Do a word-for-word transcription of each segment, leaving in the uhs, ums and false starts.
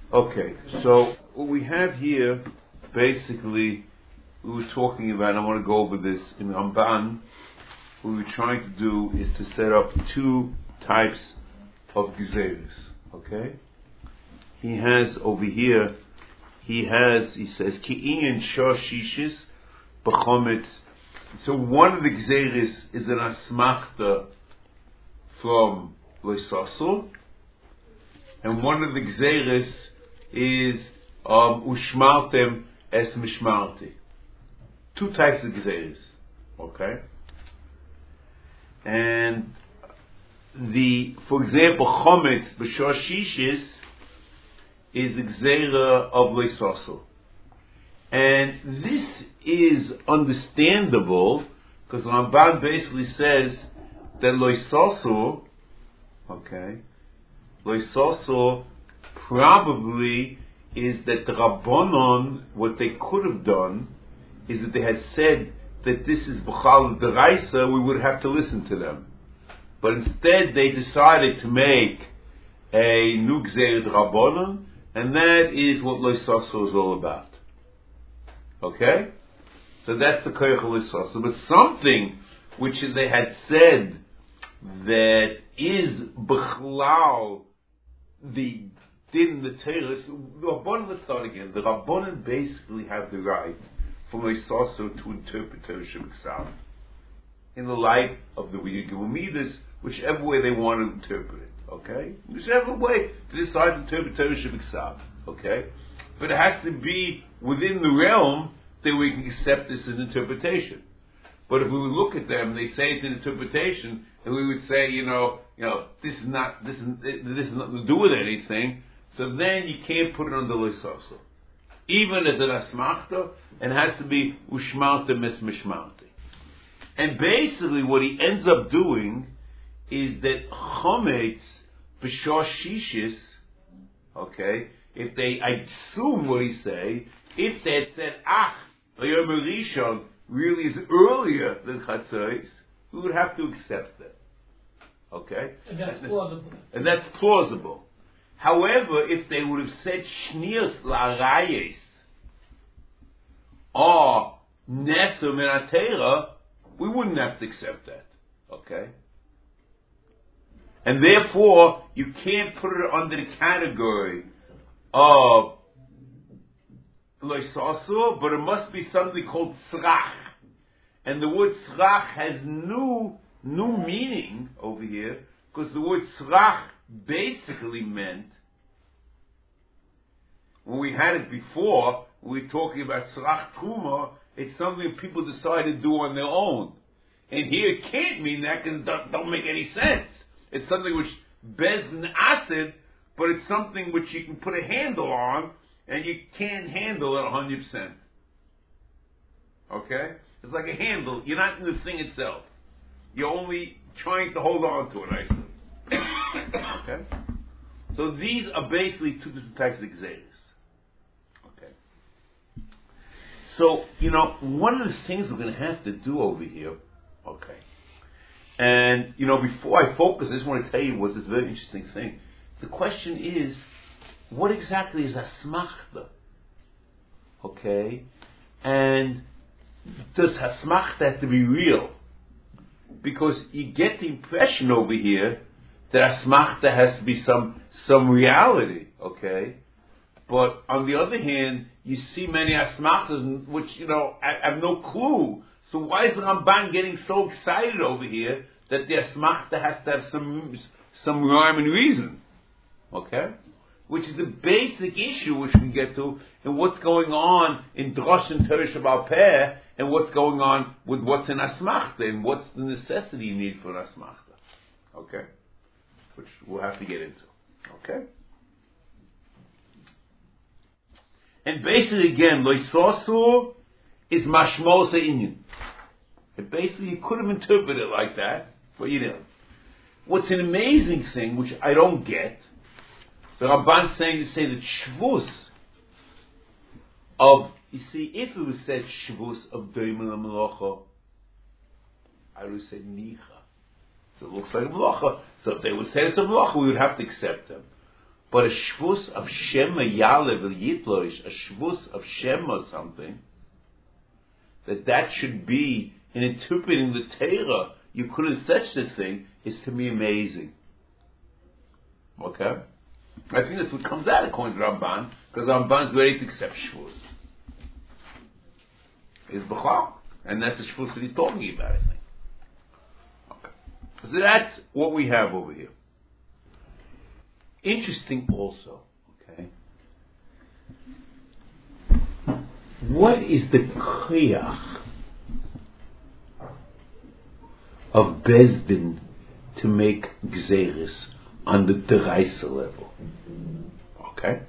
Okay, so what we have here, basically, we were talking about, I want to go over this in Ramban. What we're trying to do is to set up two types of gezeres, okay? He has over here, he has, he says, Ki'in shashishis b'chometz. So one of the gezeres is an asmachta from Loisasur, and one of the gezeres is um, ushmartem es mishmarti. Two types of gezeres, okay? And the, for example, chometz b'shashishis is the gezerah of Loisasur. And this is understandable because Ramban basically says that Loisasur, okay, Loisasur probably is that the Rabbanon, what they could have done is that they had said that this is B'chal D'Raisa, we would have to listen to them. But instead they decided to make a new Gzeirat Rabbanon, and that is what Loisasur is all about. Okay? So that's the Koyach Loisasur. But something which they had said that is B'chlal the din the Torah, the Rabbanan, let's start again. The Rabbanan basically have the right from Loisasur to interpret Torah Shebiksav in the light of the Midas, whichever way they want to interpret it. Okay? Whichever way to decide to interpret Torah Shebiksav. Okay? But it has to be within the realm that we can accept this as interpretation. But if we would look at them, they say it's an interpretation, and we would say, you know, you know, this is not, this is, this has nothing to do with anything. So then you can't put it under Loisasur, even as an asmachta, and has to be ushmarta mis mishmarti. And basically, what he ends up doing is that chometz b'shashishis, okay, if they, I assume what he say, if they had said ach, Yom Rishon really is earlier than Chatzos, we would have to accept that. Okay? And that's plausible. And that's plausible. However, if they would have said Shnius La'arayes or Nesu Menatera, we wouldn't have to accept that. Okay? And therefore, you can't put it under the category of Loisasur, but it must be something called Tzrach. And the word Tzrach has new, new meaning over here, because the word Tzrach basically meant, when we had it before, we were talking about Tzrach Truma, it's something people decide to do on their own. And here it can't mean that because it don't, don't make any sense. It's something which Bezdin Asid, but it's something which you can put a handle on, and you can't handle it one hundred percent. Okay? It's like a handle. You're not in the thing itself. You're only trying to hold on to it, I see. Okay? So these are basically two different types of gezeres. Okay? So, you know, one of the things we're going to have to do over here, okay, and, you know, before I focus, I just want to tell you what this very interesting thing. The question is, what exactly is Hasmachta? Okay? And does Hasmachta have to be real? Because you get the impression over here that Hasmachta has to be some some reality, okay? But on the other hand, you see many Hasmachtas which, you know, I, I have no clue. So why is the Ramban getting so excited over here that the Hasmachta has to have some some rhyme and reason? Okay? Which is the basic issue which we can get to, and what's going on in Drosh and Torah Sheba'al Peh, and what's going on with what's in Asmachta, and what's the necessity you need for an Asmachta. Okay? Which we'll have to get into. Okay? And basically, again, Loisasur is Mashmos Inyan. And basically, you could have interpreted it like that, but you didn't. What's an amazing thing, which I don't get, the Ramban's saying to say that Shvus of, you see, if it was said Shvus of Doimel HaMelacha, I would say Nicha. So it looks like a Melacha. So if they would say it's a Melacha, we would have to accept them. But a shvus of Shema Yalev el Yitloish, a shvus of Shema something, that that should be in interpreting the Torah, you couldn't such this thing, is to me amazing. Okay? I think that's what comes out according to Ramban, because Ramban's ready to accept shvus. Is B'chal, and that's the shvus that he's talking about, I think. Okay. So that's what we have over here. Interesting also, okay? What is the kriyach of Bezdin to make gzeris on the deraisa level? Okay?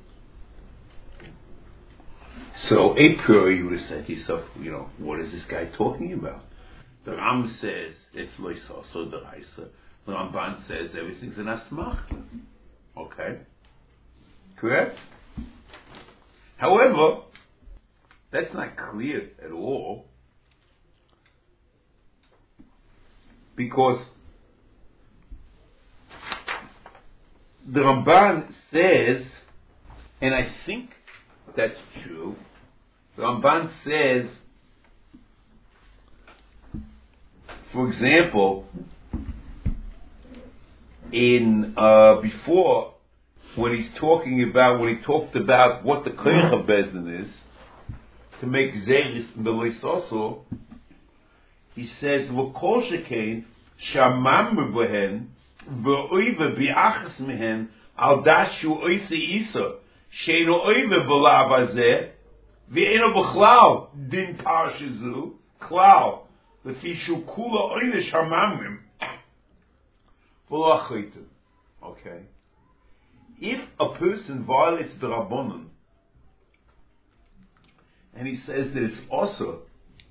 So, a priori you would have said to yourself, you know, what is this guy talking about? The Ram says it's loisaso deraisa. The Ramban says everything's an asmachta. Okay? Correct? However, that's not clear at all, because the Ramban says, and I think that's true, the Ramban says, for example, in uh, before, when he's talking about, when he talked about what the koyach of Bezdin is, to make zeris in the leisoso, he says, "V'kol shekain shamam b'hen v'oive bi'achas mehen al dashu oise isa sheino oive b'lav hazeh v'eno b'chlal din parshizu klal l'fishu kula oine shamamim v'lo achitim." Okay, if a person violates the Rabbanon, and he says that it's also,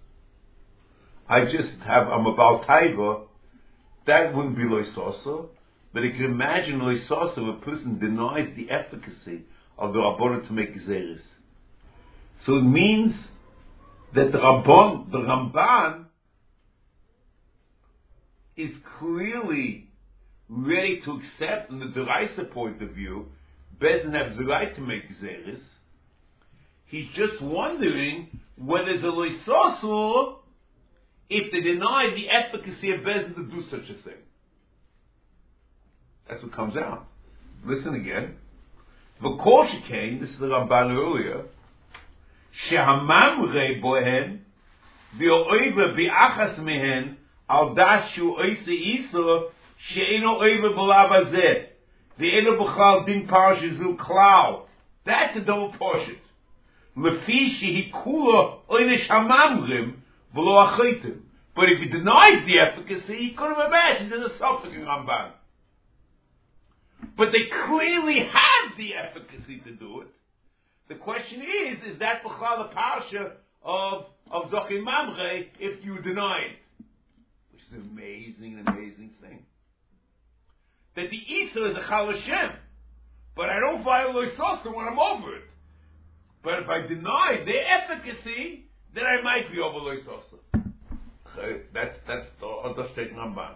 I just have, I'm about taiva, that wouldn't be loisoso, but you can imagine loisoso if a person denies the efficacy of the Rabbanon to make gezeres. So it means that the Rabbon, the Ramban, is clearly ready to accept, in the deraisa point of view, Bezdin has the right to make gezeres. He's just wondering whether there's a loisosu if they deny the efficacy of Bezdin to do such a thing. That's what comes out. Listen again. V'kol shekain, this is the Ramban earlier, shehamamrei bohen v'oive bi'achas mehen al dashu oise isa she'eno oive b'lav hazeh v'eno b'chal din parshizu klal. That's a double portion. Lefi shehi kula oine shamamrim v'lo achitim. But if he denies the efficacy, he could have imagined there's a suffix in Ramban. But they clearly have the efficacy to do it. The question is, is that b'chal the parsha of of Zochim Mamre if you deny it? Which is an amazing, amazing thing. That the Isa is a Chal Hashem, but I don't violate Sosa when I'm over it. But if I deny their efficacy, then I might be over Loisosa. Okay, that's that's the understatement Ramban.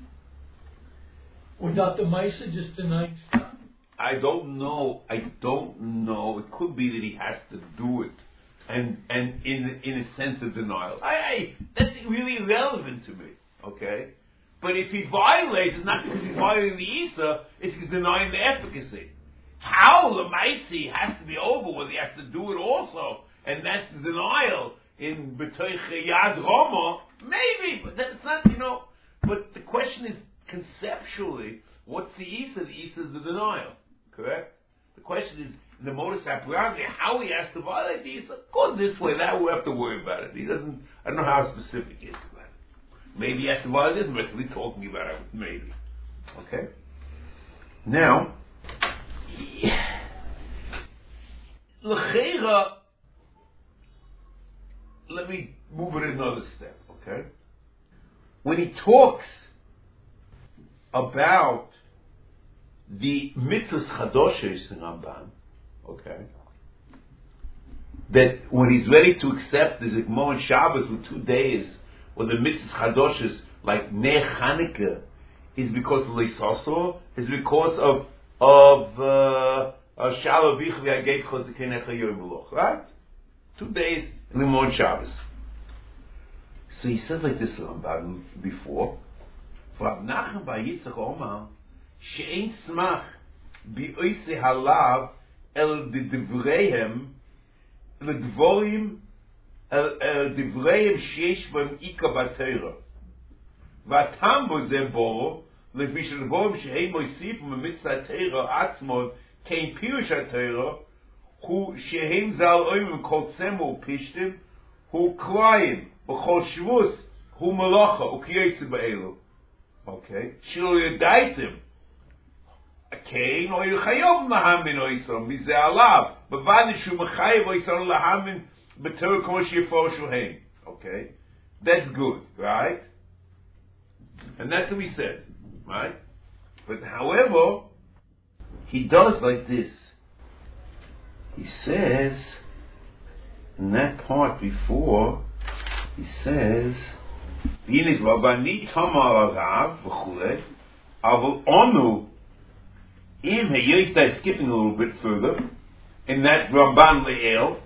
Without the Maisa just denying stuff? I don't know. I don't know. It could be that he has to do it, and and in in a sense of denial. I, I that's really irrelevant to me. Okay, but if he violates, it's not because he's violating the Isa; it's because he's denying the efficacy. How the Maisi has to be over, whether he has to do it also, and that's the denial in B'toich Yad Roma, maybe, but that's not, you know. But the question is conceptually, what's the Isa? The Isa is the denial, correct? The question is in the modus operandi, how he has to violate the Isa. Go this way, that we have to worry about it. He doesn't. I don't know how specific he is about it. Maybe he has to violate it. We're really talking about it. Maybe. Okay. Now. L'cheira, let me move it another step, okay? When he talks about the mitzvahs chadoshes in Ramban, okay, that when he's ready to accept the Zikmon Shabbos with two days, or the mitzvahs chadoshes like Ner Chanukah, is because of Leisaso, is because of of uh, Shalom Bichvi Ageit Chozikenecha Yom Meluch, right? Two days in the morning Shabbos. So he says like this Ramban before. Rav Nachman bar Yitzchak Omar, she'ein smach bi'oise halav el d'divreihem l'dvorim el d'divreihem sheyesh b'hem ika b'Torah. V'atam bo ze boro lefi sh'dvorim she'ein moisif m'mitzvah Torah atzmon kein pirush HaTorah hu she'ein zal oimim kol tzemu pishtim hu klayim b'chol shvus hu melacha u'kiyetze ba'elu. Okay. Shilo yedaitim. Kein o yuchayov lahamin oisom. Mize alav. Bavani shu mechayev oisom lahamin b'torah kmo she'yifo shuheim. Okay. That's good, right? And that's what we said, right? But however, he does like this. He says, in that part before, he says, Yinis Rabani Tamar Arav v'chule, Aval Onu, im heyistai skipping a little bit further, and that's Ramban Le'el,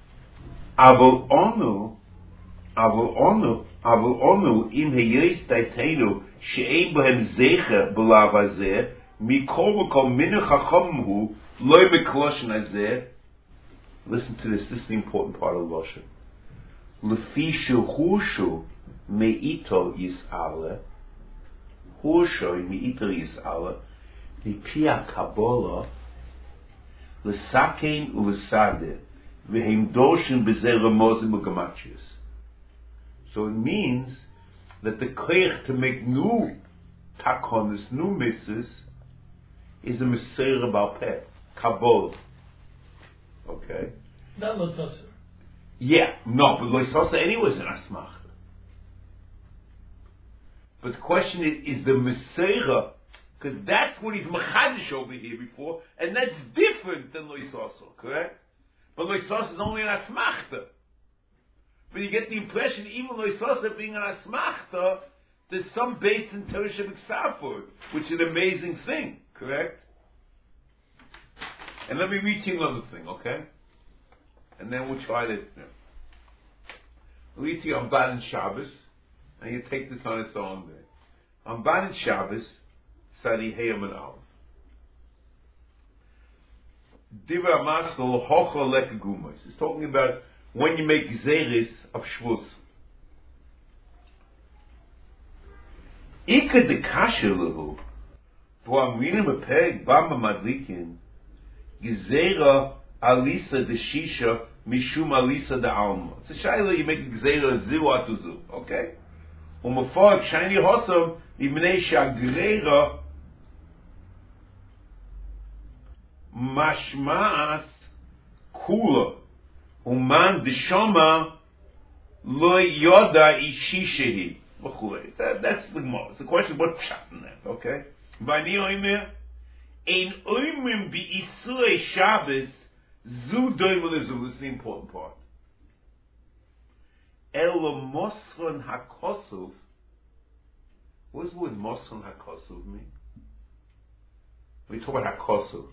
Aval Onu, Aval Onu, Aval Onu, im heyistai teinu, she'ein bohem zecher b'lav hazeh, mikol v'kol minach hachomhu, loy mekloshen hazeh. Listen to this, this is the important part of Loshen. Lefi shuhushu, Me'ito Yis'ala, Hushoy Me'ito Yis'ala, Mipia Kabbalah, L'sakein u'l'sadeh, V'hem doshin b'zeh ramozim u'gamachias. So it means that the koyach to make new takonis, new mitzvahs, is a Meseirah Bal Peh, Kabbalah. Okay? Not L'tosser. Yeah, no, but L'tosser anyway is an asmach. But the question is, is the Meseirah, because that's what he's machadish over here before, and that's different than Loisoso, correct? But Loisoso is only an asmachta. But you get the impression, even Loisoso being an asmachta, there's some base in Torah Shebiksav for it, which is an amazing thing, correct? And let me read to you another thing, okay? And then we'll try to, you know, I'll read to you on Ban Shabbos, and you take this on its own day. On Ban Shabbos, Sadi Heyam and Aleph. Divra Maskel Hocho Lek Gumos. It's talking about when you make Zeris of Shvus. Ika de Kasha Lehu, Bo Aminim Apeg Bama Madlikin, Gezerah Alisa de Shisha, Mishum Alisa de Alma. It's a Shaila, you make Gezerah Ziu Atuzu, okay? Umafag Shani Hosam, Ibnei Shagrera, Mashmaas Kula, Uman Dishoma, Lo Yoda Ishishehi. That, that's the Gemara. It's the question, what pshat in that, okay? Vani Oimer, Ein Oimim Bi Isurei Shabbos, Zu Doimelezu, this is the important part. Elo Mosron HaKosov. What does the word Mosron HaKosov mean? When you talk about HaKosov,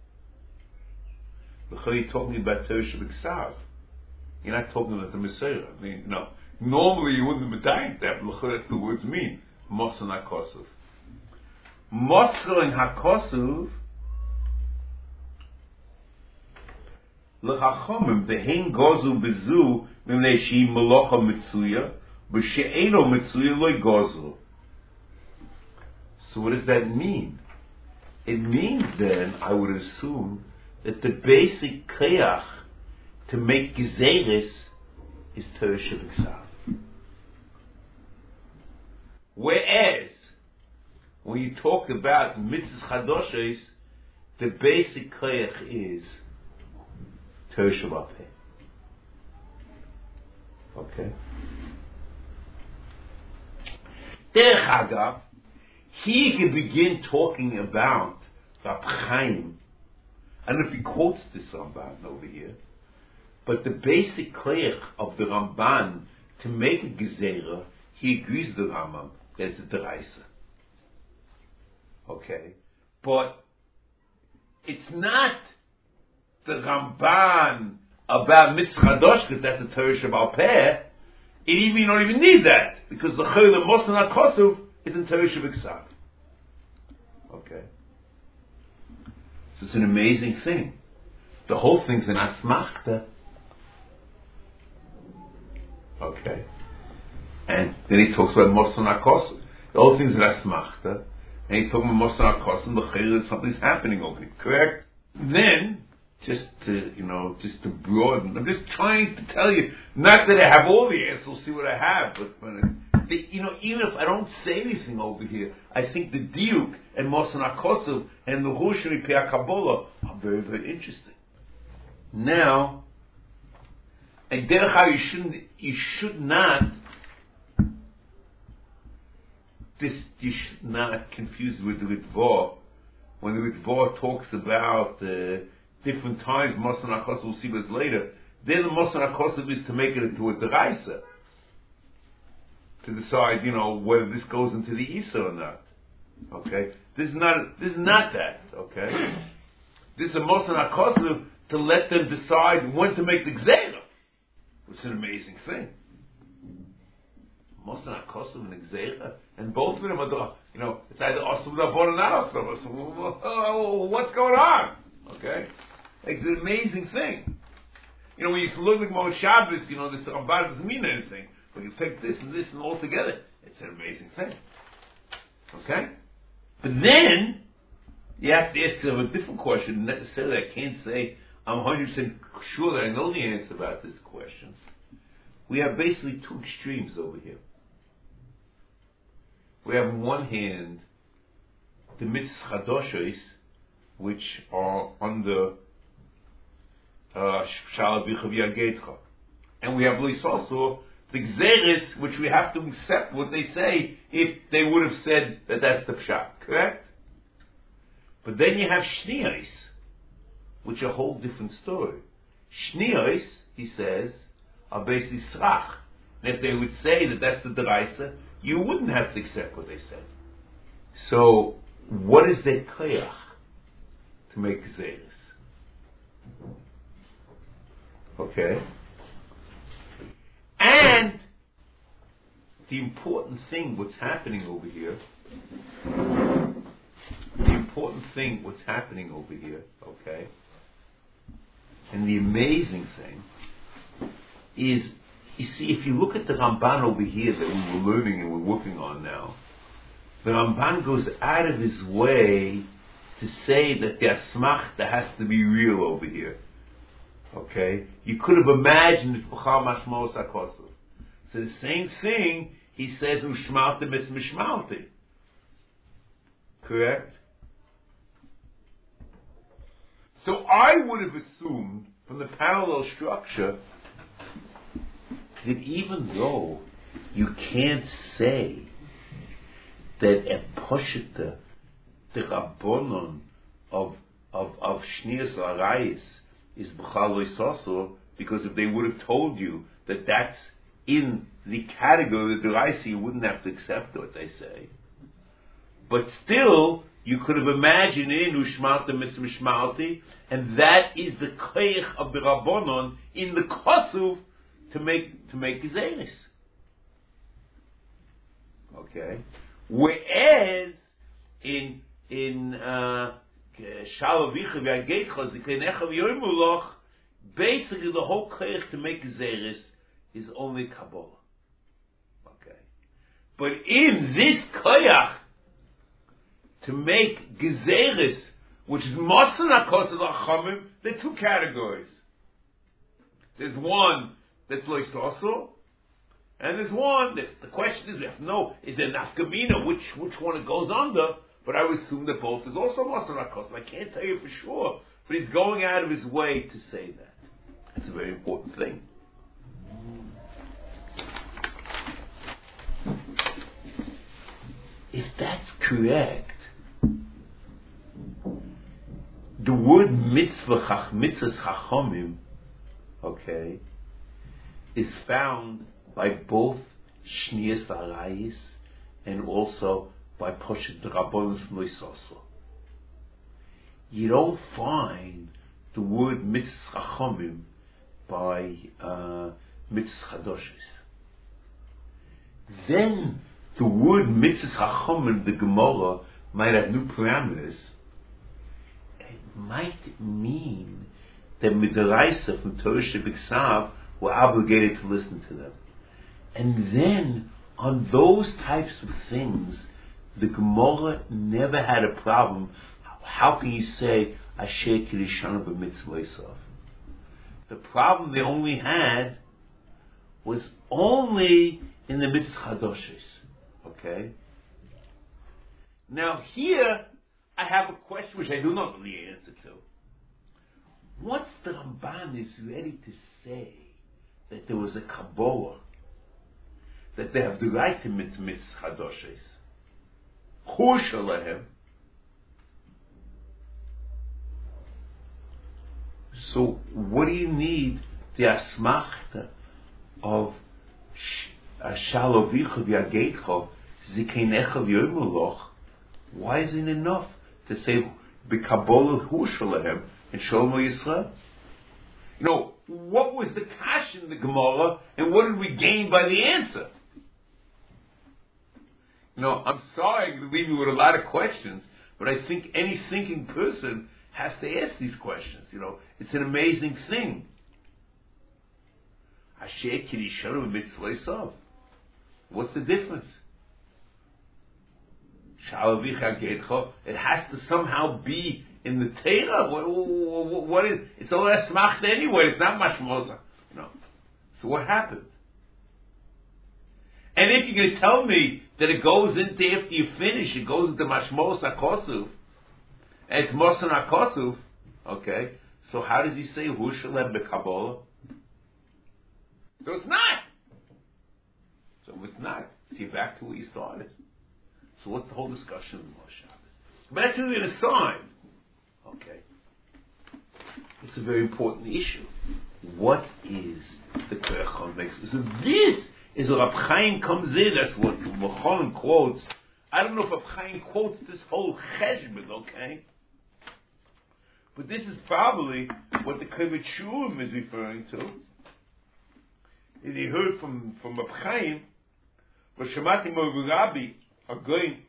you're talking about Torah Shebiksav. You're not talking about the Messiah. I mean, no. Normally you wouldn't have died that, but that's the words mean. Mosron HaKosov. Mosron HaKosov, L'chachomim, V'hein gozu bezu, Mimnei she'i melocha mitzuya, B'she'eno mitzuya loy gozu. So what does that mean? It means then, I would assume, that the basic kayach to make gezeres is Torah Shebiksav. Whereas, when you talk about mitzvahs chadoshes, the basic kayach is Torah Shebal Peh. Okay. Derech Hagav, he can begin talking about Rab Chaim. I don't know if he quotes this Ramban over here, but the basic koyach of the Ramban to make a gezerah, he agrees with the Rambam. That's a deraisa. Okay, but it's not the Ramban about mitzvah chadosh, because that's a Torah Shabbal Peh. It even, you don't even need that, because the Chayil of Mosan HaKosuv is in Torah Shabbat. Okay. So it's an amazing thing. The whole thing's an asmachta. Okay. And then he talks about Mosan HaKosuv. The whole thing's an asmachta. And he's talking about Mosan HaKosuv, the Chayil, something's happening over here. Correct? Then, just to, you know, just to broaden, I'm just trying to tell you, not that I have all the answers, we'll see what I have, but, but the, you know, even if I don't say anything over here, I think the Diuk and Mosan HaKosuv and the Hushmi Pei Kabbalah are very, very interesting. Now, and derech how you shouldn't, you should not, this, you should not confuse with the Ritva. When the Ritva talks about uh, different times, Mosan HaKosuv, we'll see this later, then the Mosan HaKosuv is to make it into a deraisa, to decide, you know, whether this goes into the Isa or not. Okay? This is not, this is not that, okay? This is a Mosan HaKosuv to let them decide when to make the Gzeira. Which is an amazing thing. Mosan HaKosuv and Gzeira, and both of them are, you know, it's either Osum Dabon or not Osum. What's going on? Okay? It's an amazing thing. You know, when you look at Moshe Shabbos, you know, this Ramban doesn't mean anything. But you take this and this and all together, it's an amazing thing. Okay? But then, you have to ask a different question. Necessarily, I can't say I'm one hundred percent sure that I know the answer about this question. We have basically two extremes over here. We have on one hand the mitzvah chadoshos, which are under Shala Bicha V'Yagetcha. And we have also the Gzeris, which we have to accept what they say if they would have said that that's the Pshat, correct? But then you have Shniyos, which are a whole different story. Shniyos, he says, are basically Srach. And if they would say that that's the Deraisa, you wouldn't have to accept what they said. So, what is their koyach to make Gzeris? Okay? And the important thing, what's happening over here, the important thing, what's happening over here, okay, and the amazing thing is, you see, if you look at the Ramban over here that we were learning and we're working on now, the Ramban goes out of his way to say that the asmachta has to be real over here. Okay? You could have imagined it's B'chal Mashmos HaKosuv. So the same thing, he says, Ushmalti mis mishmalti. Correct? So I would have assumed, from the parallel structure, that even though you can't say that a Poshita, the Rabbonon of of of Shniyas Arayis is B'chal Loisoso, because if they would have told you that that's in the category of the Deraisa, you wouldn't have to accept what they say. But still, you could have imagined in Ushmalti mis Mishmalti, and that is the Koyach of the Rabbonon in the Kosuv to make to make Gezeris. Okay? Whereas in in uh Shalavicha V'Yagetcha Zikenecha V'Yoymuloch, basically the whole koyach to make Gezeris is only Kabbalah. Okay. But in this koyach to make Gezeris, which is Mosan HaKosuv L'Chachamim, there are two categories. There's one that's Loisoso, and there's one that's, the question is, if no, is there nafkamina, which which one it goes under? But I would assume that both is also Mosan HaKosuv. I can't tell you for sure, but he's going out of his way to say that. It's a very important thing. If that's correct, the word mitzvah, chach, mitzvahs chachomim, okay, is found by both Shniyas Arayis and also by Poshet Rabbonos Loisoso. you don't find the word mitzvah chachamim by uh, mitzvah chadoshes. Then the word mitzvah chachamim, the Gemara, might have new parameters. It might mean that midaraisa from Torah Shebiksav were obligated to listen to them. And then, on those types of things, the Gemara never had a problem. How can you say, Asher Kirishana b'mitzvah Esav? The problem they only had was only in the mitzvah chadoshes. Okay? Now here, I have a question which I do not know the answer to. Once the Ramban is ready to say that there was a Kabbalah, that they have the right to mitzvah chadoshes, Hu shalahem. So what do you need the asmachta of Shalovicha v'yageitcha zikeinecha v'yoymeloch? Why isn't it enough to say b'kabbalah hu shalahem and shalom Yisrael? You know, what was the kash in the Gemara, and what did we gain by the answer? You know, I'm sorry to leave you with a lot of questions, but I think any thinking person has to ask these questions. You know, it's an amazing thing. What's the difference? It has to somehow be in the Torah. What, what, what is? It's all asmachta anyway. It's not mashmosa. You know. So what happened? And if you're going to tell me that it goes into, after you finish, it goes into mashmos hakosuf, and it's mosan hakosuf, okay, so how does he say hu shalem b'kabbalah? So it's not. So it's not. See, back to where you started. So what's the whole discussion of Moshe Shabbos? But that's really an aside. Okay. It's a very important issue. What is the Koyach makes? So this is what Rab Chaim comes in. That's what Mochalim quotes. I don't know if Rab Chaim quotes this whole cheshbon, okay? But this is probably what the Kibbutz Shurim is referring to. And he heard from, from Rab Chaim, but Shemati Mo'av Rabbi are going,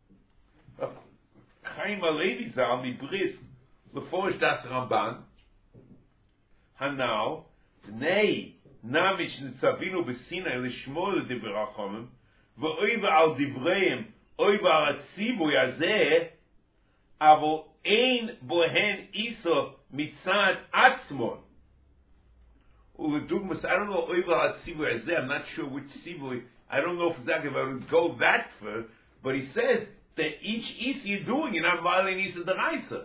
Chaim Alevi Zal, mi bris, Leforish das Ramban, Hanau, Nei, Namish Nitzavinu B'Sinai L'shmor L'Divrei Chachamim, V'oiva al Divreim, Oiva al Tzivu Yazeh, Avo Ein Bohen Iso Mitzad Atzmon. Uledugmas, I don't know Oiva al Tzivu Yazeh, I'm not sure which Tzivu, I don't know if exactly if I would go that far, but he says that each Isa you're doing, you're not violating Isa D'Raisa.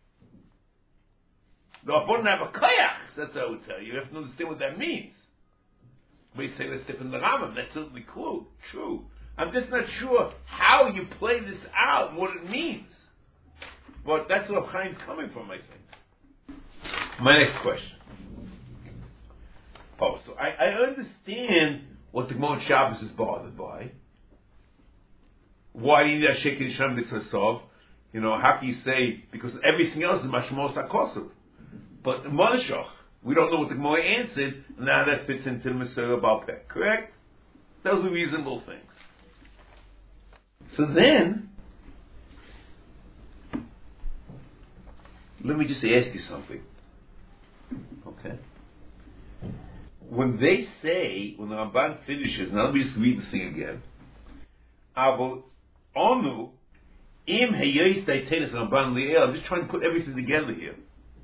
The Rabbanan have a koyach, that's what I would tell you. You have to understand what that means. But you say that's different than the Rambam. That's certainly cool, true. I'm just not sure how you play this out and what it means. But that's where Chaim's coming from, I think. My next question. Oh, so I, I understand what the Gemara Shabbos is bothered by. Why do you need a Sheker Yishem Mitzvah? You know, how can you say, because everything else is Mashmos HaKosov. But Moshe, we don't know what the Gemara answered, and now that fits into the Masorah Baal Peh. Correct? Those are reasonable things. So then, let me just ask you something. Okay? When they say, when the Ramban finishes, now let me just read the thing again. Avo Onu im heyos daitenes Ramban li'el. I'm just trying to put everything together here.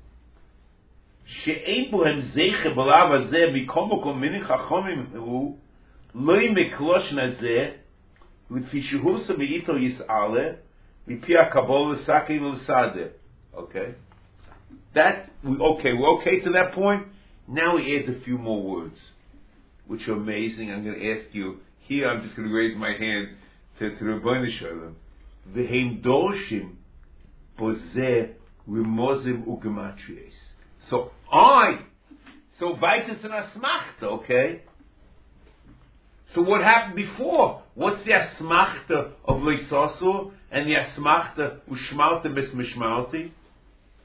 She'ein bohem zeiche b'lav hazeh mikom mokom minin chachomim hu lo yimeklosh nazeh l'fi shehusa me'ito yis'aleh mipi ha'kabol l'sakein l'sadeh. Okay? That, we, okay, we're okay to that point? Now he adds a few more words, which are amazing. I'm going to ask you, here I'm just going to raise my hand to, to the Rebbeinu Shalom. V'heim dorshim bozeh rimozim u'gematries. So I, so Vaitis and Asmachta, okay? So what happened before? What's the Asmachta of Leisosur and the Asmachta Ushmalta Bis Mishmalti?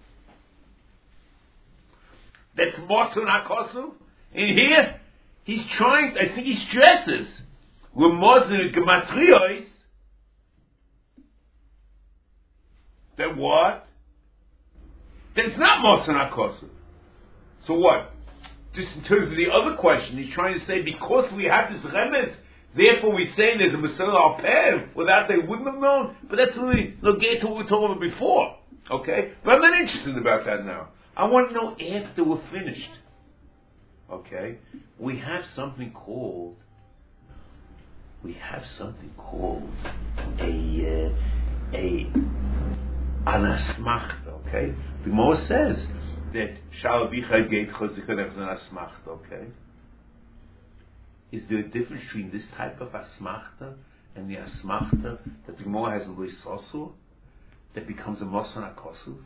That's Mosun HaKosuv. In here, he's trying, I think he stresses, with Mosun Gematrios, that what? That it's not Mosun HaKosuv. So what? Just in terms of the other question, he's trying to say, because we have this remez, therefore we say there's a Mesilas al Peh, without they wouldn't have known, but that's really no get to what we were talking about before. Okay? But I'm not interested about that now. I want to know after we're finished. Okay? We have something called, we have something called a, uh, a, an asmachta, okay? The Gemara says that Shalavicha Gate Chazikon is an asmachta, okay? Is there a difference between this type of asmachta and the asmachta that the Gemara has a Loisosu that becomes a Mosun HaKosuv?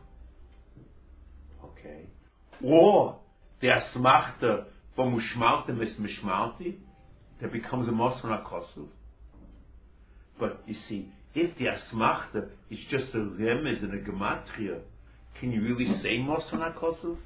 Okay. Or the asmachta from Mushmaltim is Mishmalti that becomes a Mosun HaKosuv? But you see, if the asmachta is just a remez and a gematria, can you really say Mosun HaKosuv?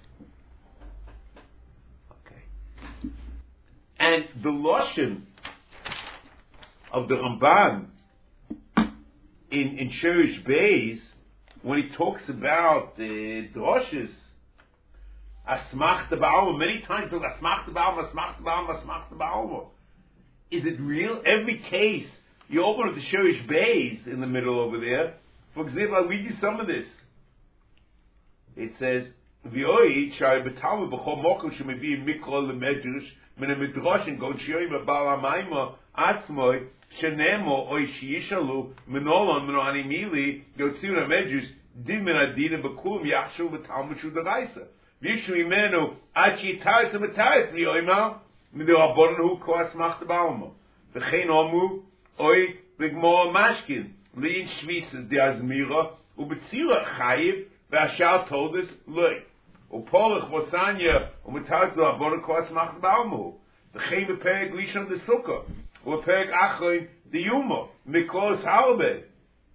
Okay. And the Loshen of the Ramban in, in Sherish Beis, when he talks about the droshes, asmachta ba'alma, many times it's asmachta ba'alma, asmachta ba'alma, asmachta ba'alma. Is it real? Every case, you open up the Sherish Beis in the middle over there. For example, I'll read you some of this. It says, V'oi shari b'talmud b'chol mokum shemevi mikro lemedrash min ha-midrashin gon shirim b'bal ha-maima atzmoi shenemo oi sheyishalu minolon mino animili yotziu ha-medrash din min ha-din b'kulum yachshu b'talmud shu d'raisa v'yishu imenu ad sheyitar t'mataret v'yoi ma midu ha-bonon hu ko asmachta ba'alma v'chein omu oi v'gmor mashkin li'in shvisa de'azmira u'b'tzira chayiv V'ashal told us, look, u'polach v'sanya u'metazu abona ko asmachta ba'alma v'chein b'perek lishon de sukkah u'perek achroin de yuma mikos halbe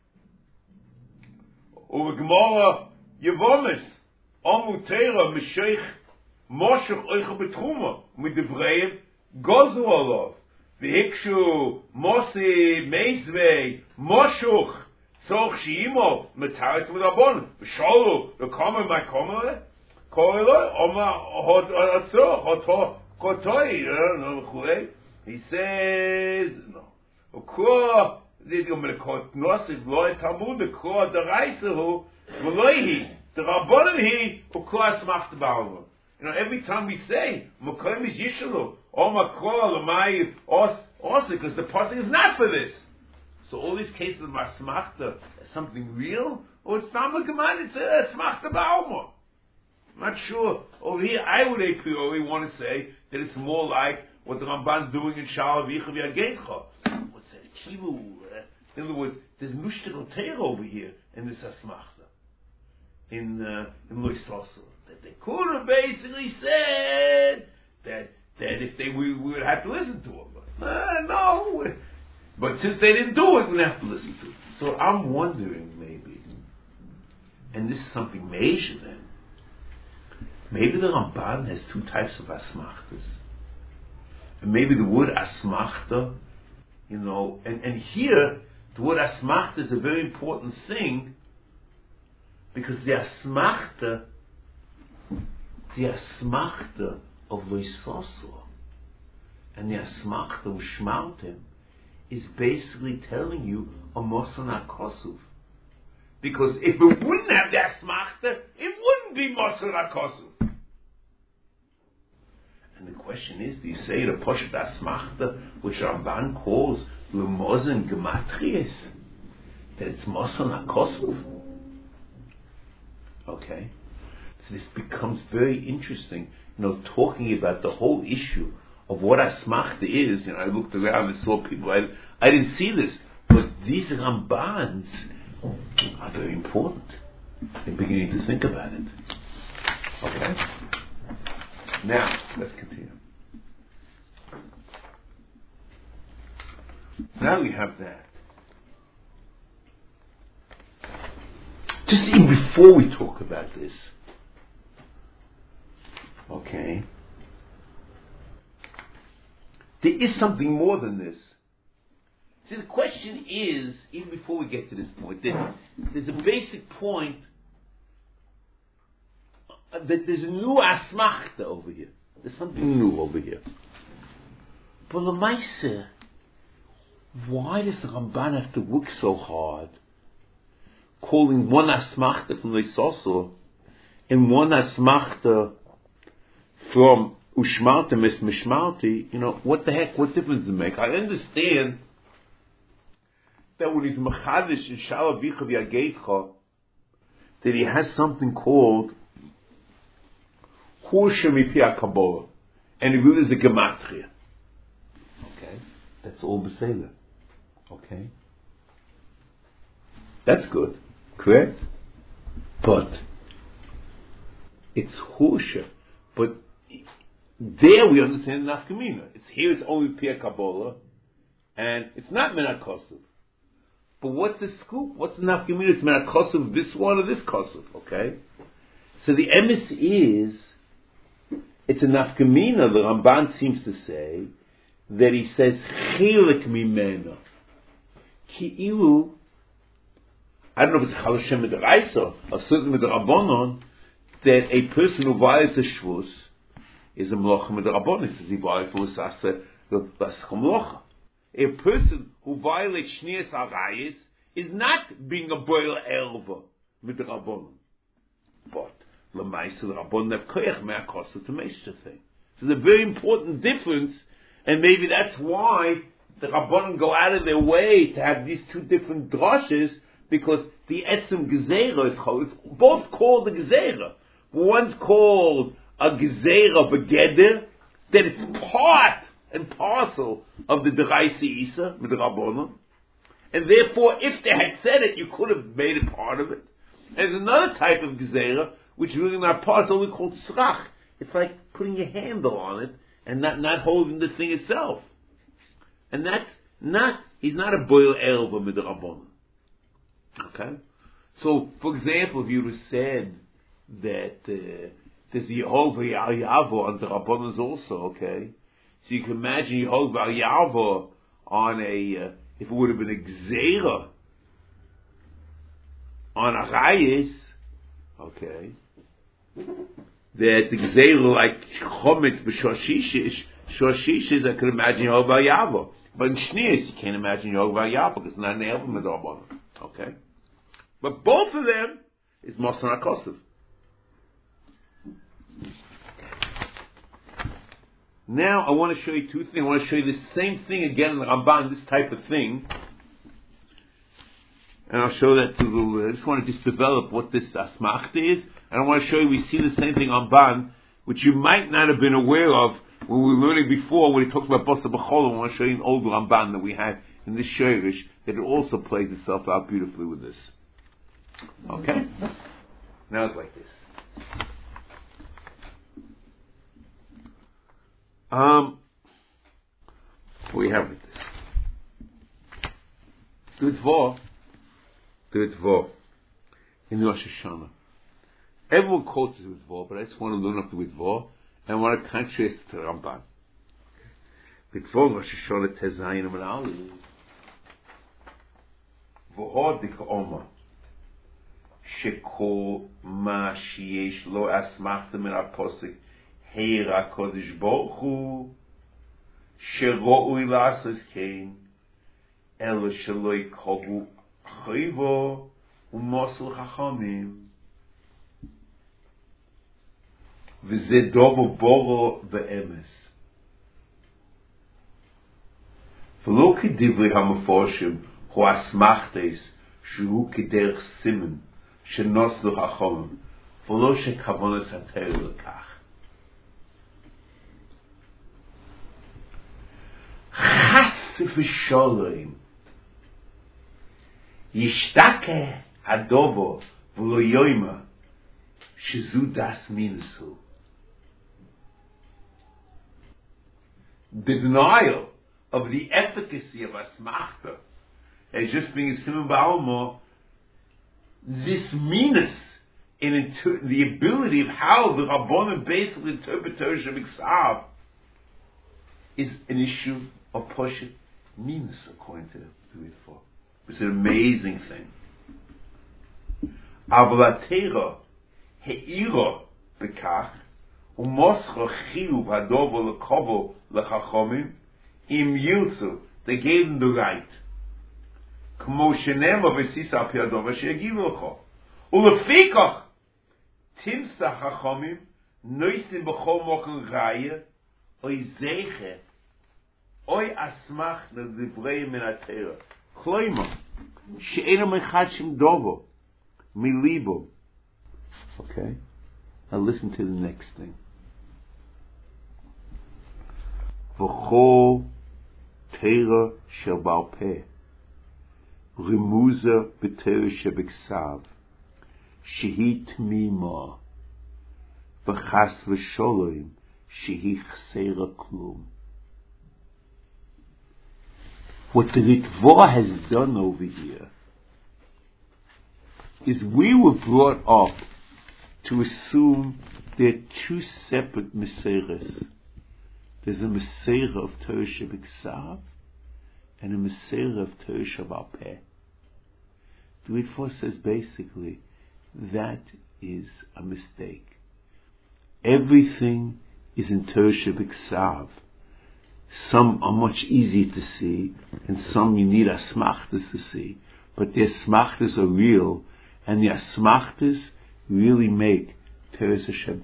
u'v'gemora yevomis omu teira m'sheich moshuch oicha b'tchuma u'midivreim gozu olav v'hikshu mosi meizvei moshuch Soch shiimo metaret with abon. Sholu the common my common. Koilo oma hot atso hot kotoi no khule. He says no. Ko did you make kot nosi loy tamud the ko the reise hu loyhi the rabon he ko asmacht ba'alma. You know, every time we say mokom is yishlu oma ko my os also because the passing is not for this. So all these cases of asmachta is something real, or it's not a command, it's a asmachta ba'alma. I'm not sure. Over here, I would a priori want to say that it's more like what the Ramban's doing in Shalavicha v'Yagencha. What's that? Kivu. In other words, there's nushtikal teir over here in this asmachta. In, uh, in Loisosu. That they could have basically said that, that if they, we, we would have to listen to them. But, uh, no. But since they didn't do it, we have to listen to it. So I'm wondering, maybe, and this is something major then, maybe the Ramban has two types of asmachtas. And maybe the word asmachta, you know, and, and here, the word asmachta is a very important thing, because the asmachta, the asmachta of Loisosu, and the asmachta of Shmaltim, is basically telling you a Mosun HaKosuv. Because if it wouldn't have the asmachta, it wouldn't be Mosun HaKosuv. And the question is, do you say the Poshet asmachta, which Ramban calls L'mozen Gematries, that it's Mosun HaKosuv? Okay. So this becomes very interesting, you know, talking about the whole issue of what asmachta is. You know, I looked around and saw people, I, I didn't see this, but these Rambans are very important. They're beginning to think about it. Okay? Now, let's continue. Now we have that. Just even before we talk about this, okay? Okay. There is something more than this. See, the question is, even before we get to this point, that there's a basic point, uh, that there's a new asmachta over here. There's something new over here. But Lamaisa, why does the Ramban have to work so hard, calling one asmachta from Leisosel and one asmachta from Ushmarta Mis Mishmarti? You know, what the heck, what difference does it make? I understand that when he's Machadish in Shalavicha V'Yageitcha, that he has something called Hursha Mipia Kabbalah, and he really is a Gematria. Okay, that's all Beseda. Okay, that's good, correct? But it's Hursha. But there we understand Nafkamina. It's here. It's only Pia Kabbalah, and it's not Menakosov. But what's the scoop? What's the Nafkamina? It's Menakosov this one or this Kosov. Okay. So the emes is it's a Nafkamina. The Ramban seems to say that he says Chilik Mimena. Ki'ilu. I don't know if it's Chalashem Midraisa or certainly Midrabanon, that a person who violates the Shvus is a Mlocha Midrabanon. He says he violates the Mlocha. A person who violates Shnias Arayis is not being a Boil Elva Midrabanon. But Lamaisa the Rabbanon have Koyach Me'akosa to Meishta thing. So there's a very important difference, and maybe that's why the Rabbanon go out of their way to have these two different drashes, because the Etzem Gezerah is called, it's both called the Gezerah. One's called a Gezerah Begeder, that it's part and parcel of the Deraisi Isa, with the Rabbanon. And therefore, if they had said it, you could have made it part of it. And there's another type of Gezerah, which is really not part, it's only called Srach. It's like putting a handle on it, and not, not holding the thing itself. And that's not, he's not a Boil Elva with the Rabbanon. Okay? So, for example, if you would have said that uh, there's Yehovah Yavo on the Rabbanans also, okay? So you can imagine Yehovah Yavo on a, uh, if it would have been a Gzeira on a Rayis, okay? That the Gzeira like Chomet b'Shoshishish, Shoshishish, I could imagine Yehovah Yavo. But in Shnias, you can't imagine Yehovah Yavo, because it's not an album with the Rabbanan. Okay? But both of them is Mosan HaKosov. Now I want to show you two things. I want to show you the same thing again in the Ramban, this type of thing. And I'll show that to the, I just want to just develop what this Asmachta is. And I want to show you, we see the same thing on Ramban, which you might not have been aware of when we were learning before, when he talks about Basa B'Chol. I want to show you an old Ramban that we had in this Shirish, that it also plays itself out beautifully with this. Okay? Now it's like this. Um, we have with this. Dudvo, Dudvo, in Rosh Hashanah. Everyone quotes it with Dvo, but I just want to learn up the Dvo, and I want to contrast it to Ramban. Dudvo, Rosh Hashanah, Tezayin, and Ali. V'hod dik'oma. Shekol ma sheyesh lo asmachta min aposik. Heira Kodesh Baruch Hu Shero'ui Lasas Kain Elo Sheloi Kogu Chayvo Umosul Chachamim V'zedovo Boro Ve'emes V'lo Kedivri HaMeforshim Hu Asmachtes Shehu Kederch Simen Shenoslu Chachamim V'lo Shekavonas HaTeir Lekach Chas v'sholem Yishtake hadovo v'lo yoyma Shezu das minusu. The denial of the efficacy of Asmachta as just being a simon ba'almo, this minus in inter- the ability of how the Rabbanim basically interpret Torah Shebiksav is an issue of Poshet Minus, according to the Ritva. It's an amazing thing. Avalatera he'ira bekach umoscha chiyuv hadovo lekovo lechachomim im yiltzu. They gave them the right. Kmo shenema v'sisa al pi hadova she'yagivu lecho. Ulefikach timsa chachomim noisim b'chol moken raya oy zeche oy asmach l'divrei min ha-Torah. Chloima she'ena mechad shem dovo milibo. Okay? Now listen to the next thing. V'chol Torah shel Baal Peh Rimuza b'Torah shebiksav shehi tmima v'chas v'sholom shehi chsera klum. What the Ritva has done over here is we were brought up to assume there are two separate Meseires. There's a Meseire of Torah Shebiksav and a Meseire of Torah Shebal Peh. The Ritva says basically that is a mistake. Everything is in Torah Shebiksav. Some are much easier to see, and some you need asmachtas to see. But the asmachtas are real, and the asmachtas really make Teres Hashem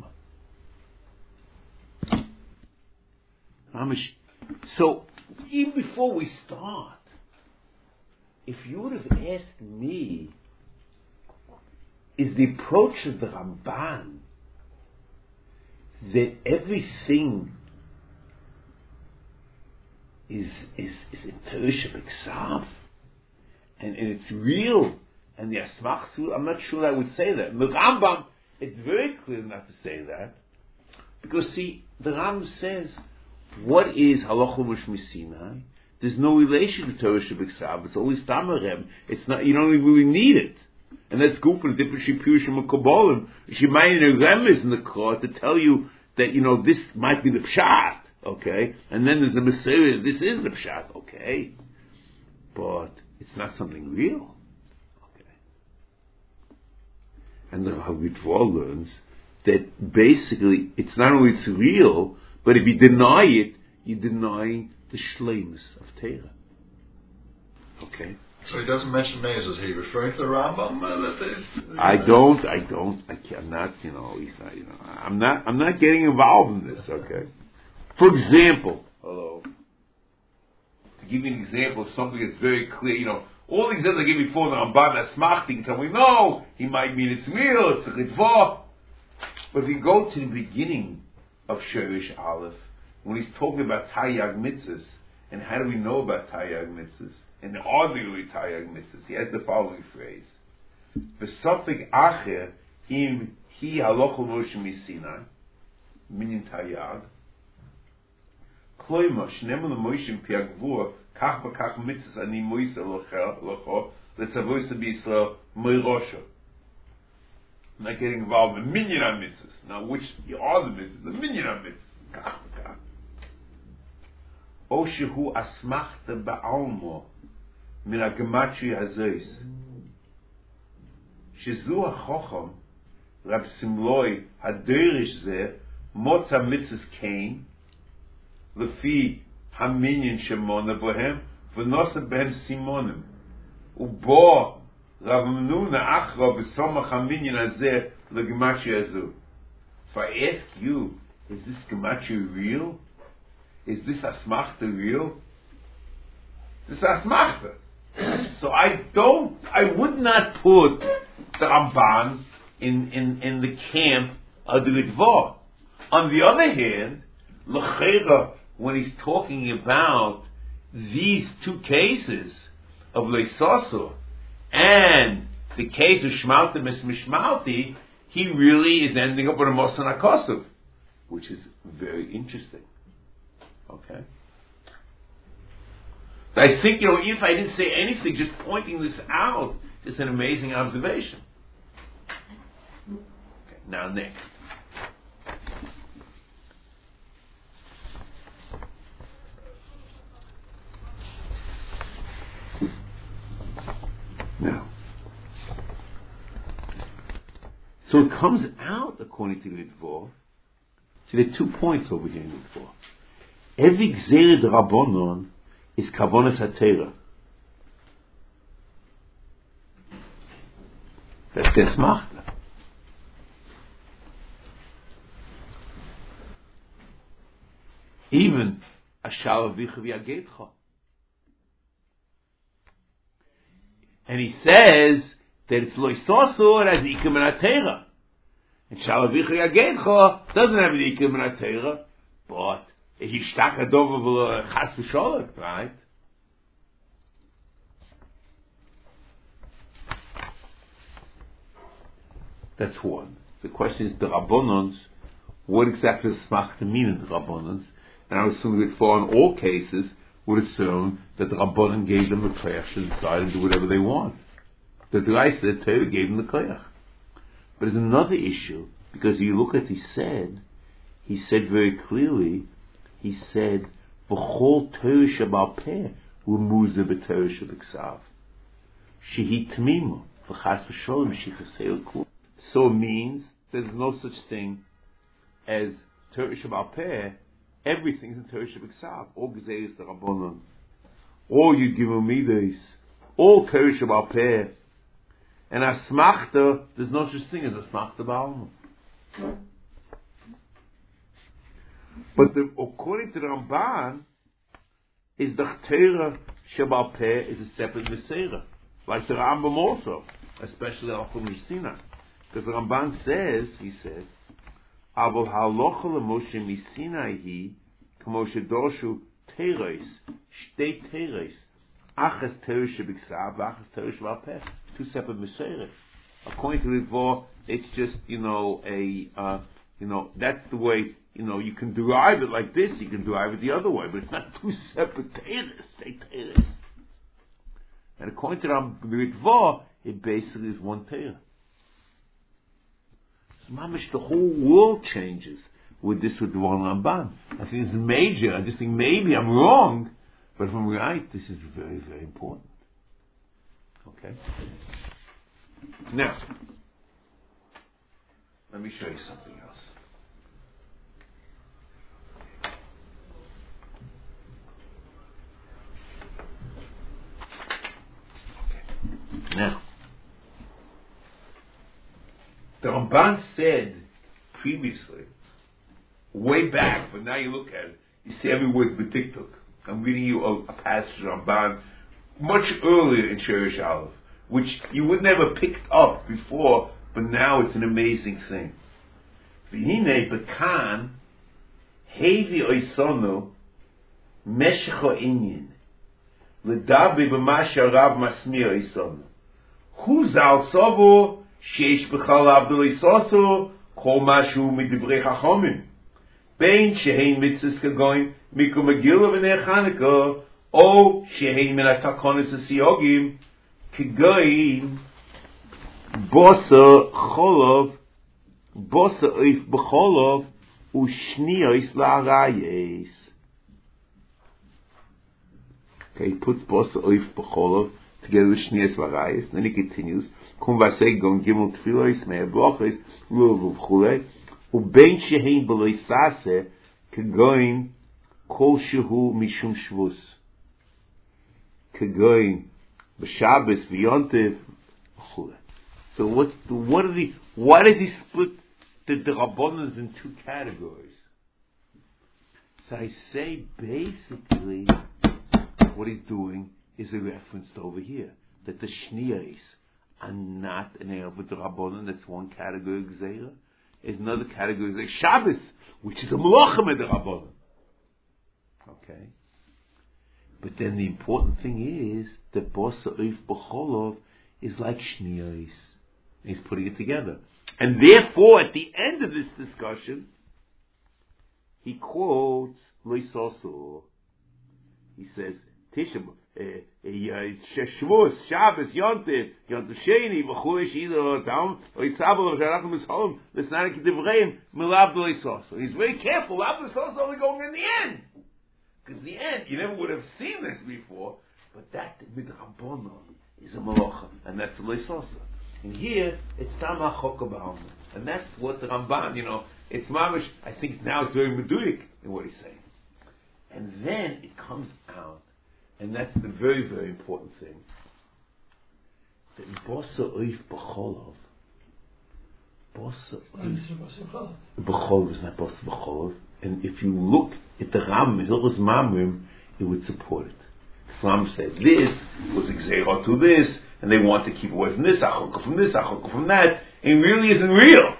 Tamima. So, even before we start, if you would have asked me, is the approach of the Ramban that everything is is is in Torah Shebiksav, and, and it's real, and the Asmachtu, I'm not sure I would say that. The Rambam, it's very clear not to say that, because see, the Rambam says, what is Halacha Moshe Sinai? There's no relation to Torah Shebiksav. It's always Tamarem. It's not. You don't even really need it, and that's good for the different Shipushim and Kabbalim. She might in a remes in the court to tell you that you know this might be the Pshat. Okay, and then there's a Messiah. This is the Pshat, okay, but it's not something real. Okay, and the Ritva learns that basically it's not only it's real, but if you deny it, you deny the shleimus of Torah. Okay. So he doesn't mention names. Is he referring to the Rambam? Uh, I don't. I don't. I can't, I'm not. You know. He's not. You know. I'm not. I'm not getting involved in this. Okay. For example, hello. To give you an example of something that's very clear, you know, all the examples I gave before the Ramban Asmachti, you can tell me, no, he might mean it's real, it's a Ritva. But if you go to the beginning of Sherish Aleph, when he's talking about Taryag Mitzvahs, and how do we know about Taryag Mitzvahs, and are there really Taryag Mitzvahs, he has the following phrase: V'safik acher im hi halochol Moshe miSinai, minyan Taryag, Kloima, Shneim LeMoshe Piagvur, Kach B'Kach Mitzvahs Ani Moisa Locho, Letzavois to be Yisrael Meirosho. I'm not getting involved in the minyan mitzvahs. Now, which are the mitzvahs? The minyan mitzvahs. Kach B'Kach. O Shehu Asmachta Ba'almo Min HaGematri Hazois. Shezu HaChocham Rab Simloi Haderish Zeh Motza Mitzvahs Kain Lefi Haminyan Shemona Bohem V'nosa Behem Simonim Ubo Rav Menuna Achra B'Somach Haminyan Hazeh L'Gematri Hazu. So I ask you, is this Gematri real? Is this Asmachta real? This is Asmachta. So I don't, I would not put the Ramban in, in, in the camp of the Ritva. On the other hand, L'Chera, when he's talking about these two cases of Leisaso and the case of Shmalti Mishmalti, he really is ending up with a Mosan HaKosov, which is very interesting. Okay? I think, you know, if I didn't say anything, just pointing this out is an amazing observation. now next. Now, so it comes out, according to Ritva, so there are two points over here in Ritva. Every Gzeir D'Rabbanon is Kavonas HaTeira. That's der Smachta. Even Ashal Avicha V'Yagetcha. And he says that it's Loisosur as Ikim and Atera. And Shal Avicha Yagetcha doesn't have an Ikim and Atera, but he stuck a dove of Chas V'Sholot, right? That's one. The question is the Rabbonons. What exactly does Smachta mean in the Rabbonons? And I was assuming that for in all cases would assume that the Rabbanon gave them the koyach to decide and do whatever they want. The Drai said Torah gave them the koyach. But there's another issue, because you look at he said, he said very clearly, he said, V'chol Torah shabal peh u'muzeh b'Torah shabiksav. Shehi tmima v'chas v'sholem shechiseil kul. So it means there's no such thing as Torah shabal peh. Everything's in Torah Shabbat. All Gezeiros the Rabbanon. All Yud Gimel Midos. All Torah Shabbat Peh. And a Smachta, there's no such thing as a Smachta Ba'alma. But the, according to the Ramban, is the Torah Shabbat Peh is a separate Meseira. Like the Rambam also. Especially Al-Chum Sinai. Because the Ramban says, he said, Avol halocha leMoshe miSinai hi k'mo shedorshu teres shtei teres achas teres shebiksav v'achas teres shebal peh, two separate meseires. According to Ritva, it's just you know a uh, you know that's the way you know you can derive it like this, you can derive it the other way, but it's not two separate teres, shtei teres. And according to the Ritva, it basically is one teres. Mamish, the whole world changes with this with the one Ramban. I think it's major. I just think maybe I'm wrong, but if I'm right, this is very, very important. Okay? Now, let me show you something else. Okay. Now, the Ramban said previously, way back, but now you look at it, you see every word's b'tiktuk. I'm reading you a, a passage of Ramban much earlier in Shirish Aleph, which you would never picked up before, but now it's an amazing thing. V'hinei b'kan hevi oisono meshecho inyin l'dabi b'masha rav masmir oisono hu zal sovo שיש בכלל עבדו איסוסו כל משהו מדברי חכמים בין שהן מצוות כגון מקום מגילה ונר חנוכה או שהן מן התקנות הסיוגים כגון בוסר חולוב בוסר אוף בחולוב ושניוס לערייס. Okay, he puts bosser oif b'cholov together with shnias v'arayis. Then he continues, kum v'asei gon gimel tfilos mei brochos luv v'chulei ubein shehein b'loi sase kegoin kol shehu mishum shvus kegoin b'shabbos v'yontev v'chulei. So what's the, what are the why does he split the, the Rabbanans in two categories? So I say basically what he's doing is a reference to over here, that the Shniyos are not an Erev with the Rabbanon, that's one category of Gzeira. Is another category like Shabbos, which is a Melachim of the Rabbanon. Okay? But then the important thing is, that Bosa Oif B'cholov is like Shniyos. He's putting it together. And therefore, at the end of this discussion, he quotes Loisoso. He says, Tisha Shavuos, Shabbos, Yontif, Yontif Sheni, V'chulish either down, or Yitzabel, or Sharachim is home, L'snanik Divreim, Milab D'Leisoso. He's very careful. Milab D'Leisoso only going in the end. Because the end, you never would have seen this before, but that Midrabbonon is a Malacha, and that's the Leisoso. And here, it's Tamach Choka Ba'alma. And that's what the Ramban, you know, it's mamish, I think now it's very meduik in what he's saying. And then it comes out, and that's the very, very important thing, that Bosa Oif B'cholov, Bosa Oif B'cholov is not Bosa B'cholov, and if you look at the Ram, Hilchos Mamrim, it would support it. The Ram says this was Gzeirah to this, and they want to keep away from this, Achokah from this, Achokah from that, and it really isn't real.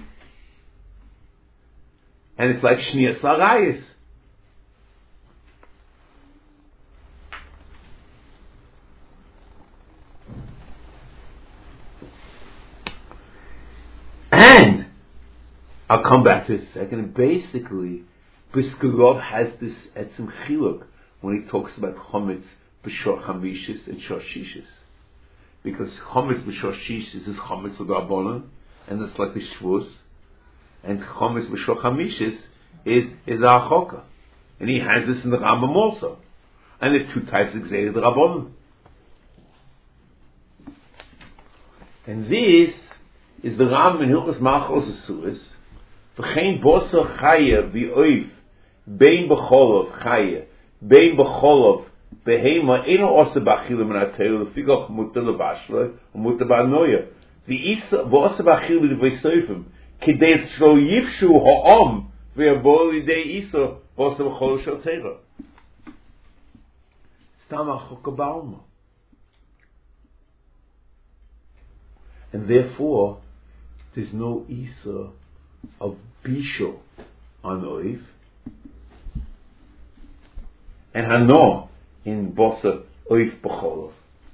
And it's like Shnias Larayis. And I'll come back to it in a second. And basically, Briskerov has this etzem chiluk when he talks about chometz b'shor chamishis and shor shishis, because chometz b'shor shishis is chometz l'gabonon, and it's like the shvus, and chometz b'shor chamishis is is a achoka, and he has this in the Rambam also, and there are two types of gzeir the rabbonon, and this is the Rambam in Hilchos Malchos Asuris. V'chein bosa chaya v'oif bein b'cholov chaya bein b'cholov behema eno osa b'achilim and atayil l'figach muta levashla muta b'anoya v'isa v'osa b'achilim v'esoifim k'dei shlo yifshu ha'om v'yabol l'idei isa v'osa b'cholov shel teira. Stam ha'choka ba'alma. And therefore there's no isa of bisho on oif, and hano in bosa oif b'cholov.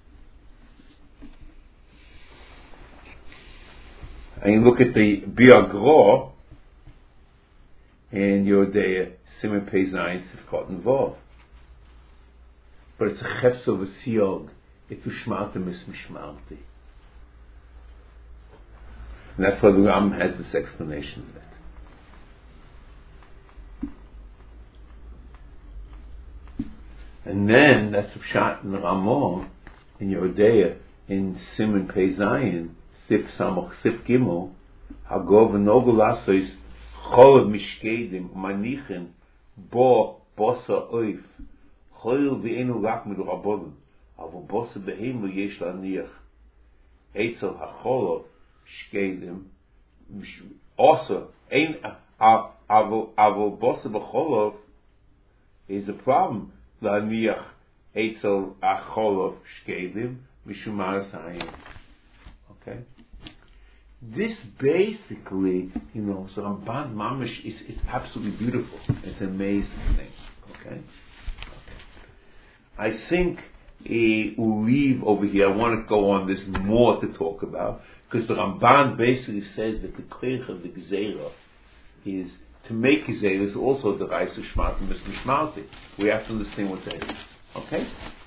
And you look at the biagro in Yodea Simen Pei Zayin Sifkot and Vov, but it's a chefs of a siog. It's ushmartem is mishmarti. And that's why the Ram has this explanation of it. And then that's Pshat in the Ramon in Yodea in Simen Pei Zayin Sif Samach Sif Gimel Hagov Nogul Asois Cholav Mishkedim Manichin Bo Bosa Oif Choil V'enu Rak Midu Rabodin Avu Bosa Behemu Yesh Laniach Eitzel HaCholov Shkedim also ein avo avo bosa b'cholov is a problem. Laniach eitzel acholov shkedim mishumaras hayin. Okay, this basically, you know, so Ramban Mamish is is absolutely beautiful. It's an amazing thing. Okay, okay. I think uh, we'll leave over here. I want to go on. There's more to talk about. Because the Ramban basically says that the koich of the Gzeira is to make Gzeira is also the Reis of Shmartim is Mishmarti. We have to understand what that is. Okay?